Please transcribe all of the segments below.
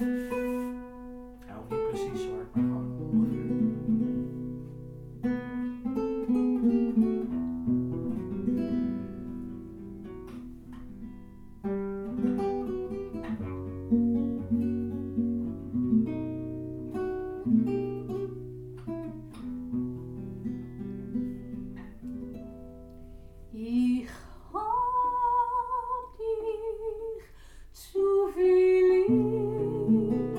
Ja, ook niet precies hoor, maar gewoon ongeveer. Ich hab dich zu viel lieb.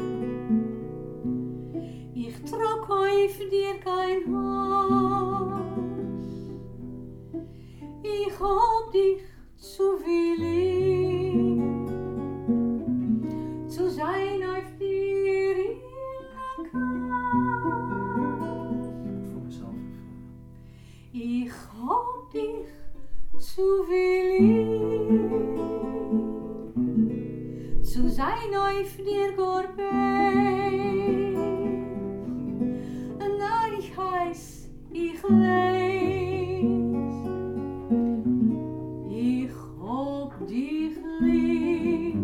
Ich trok auf dir kein Hass. Ich hab dich zu viel lieb. Zu sein auf dir in der Kaas. Voor mezelf even. Ich hab dich zu viel lieb, zu sein auf dir Gorbei. Na, ich heiß, ich leis, ich hab dich lieb,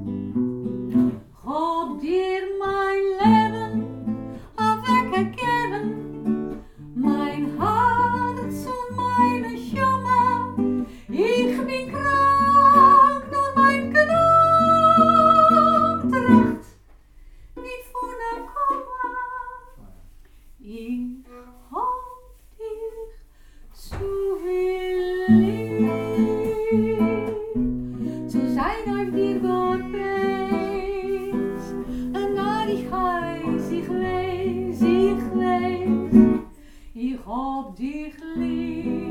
hab dir mein Leben weggegeben, mein Herz und meine Schumme. Ich bin krank, nur mein Genug tracht nicht von der Kummer. Ich hab dich zu viel lieb, zu sein auf dir Gott preis. Na, ich heiß, ich leis, ich hab dich lieb.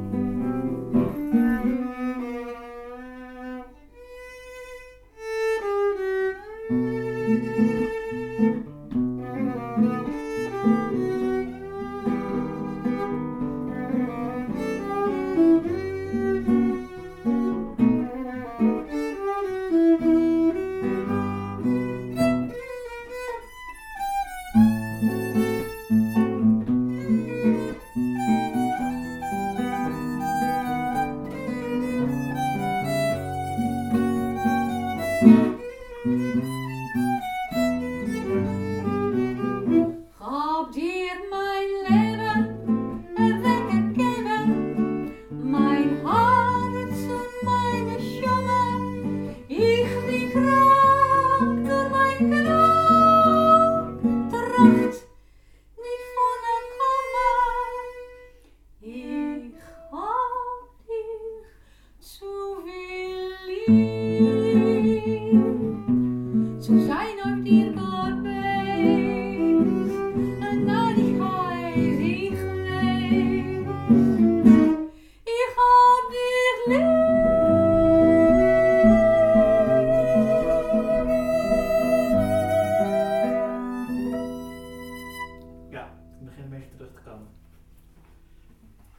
Hab dir mein Leben weggegeben, mein Herz und meine Schumme. Ich bin krank, nur mein Genug tracht nicht von der Kummer. Ich hab dich zu viel lieb, zu sein auf dir Gott.